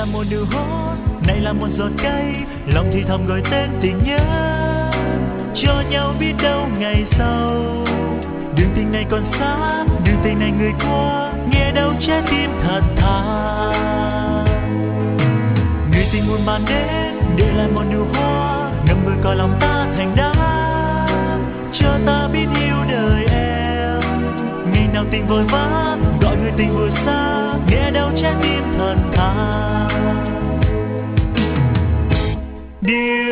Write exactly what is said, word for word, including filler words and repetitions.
là một nụ hôn, này là một giọt cay, lòng thì thầm gọi tên tình nhớ, cho nhau biết đâu ngày sau. Đường tình này còn xa, đường tình này người qua, nghe đâu trái tim thật thà. Người tình buồn bàn đến, để lại một nụ hoa, ngậm ngùi coi lòng ta thành đá, cho ta biết yêu đời em. Ngày nào tình vội vã, gọi người tình vừa xa, nghe đâu trái tim thật thà. Điều